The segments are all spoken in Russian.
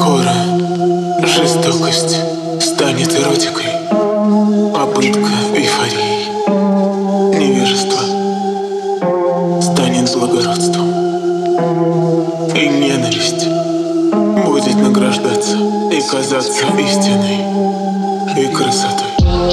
Скоро жестокость станет эротикой, а пытка эйфорией, невежество станет благородством, и ненависть будет награждаться и казаться истиной и красотой.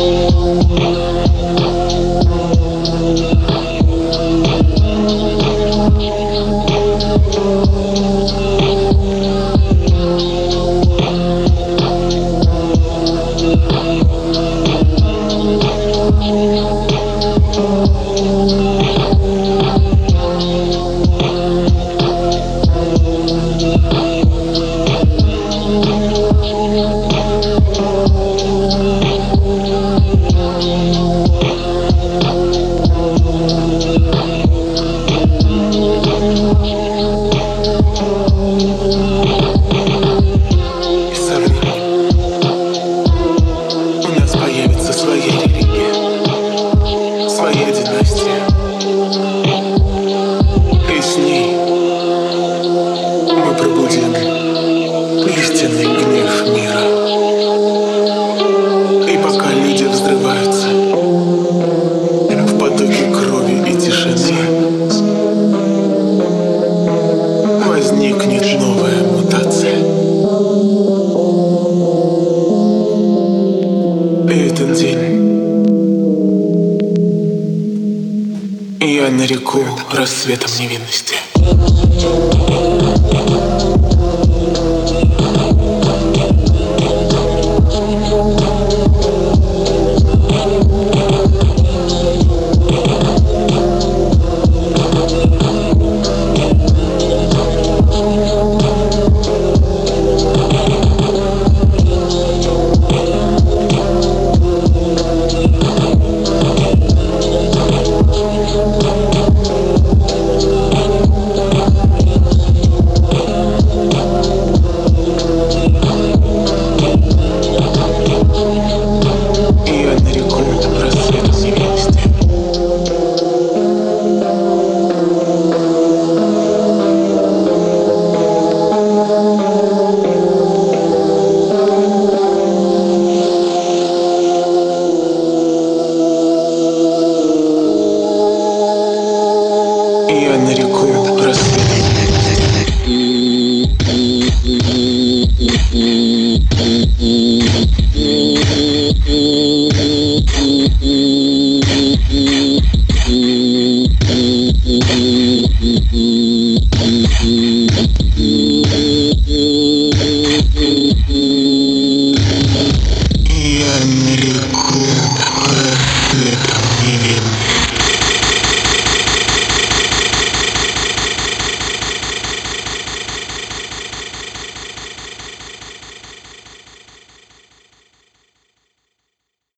Своя династия, и с ней мы пробудим истинный гнев мира. И пока люди взрываются в потоке крови и тишины, возникнет новая мутация. И этот день я нареку рассветом невинности.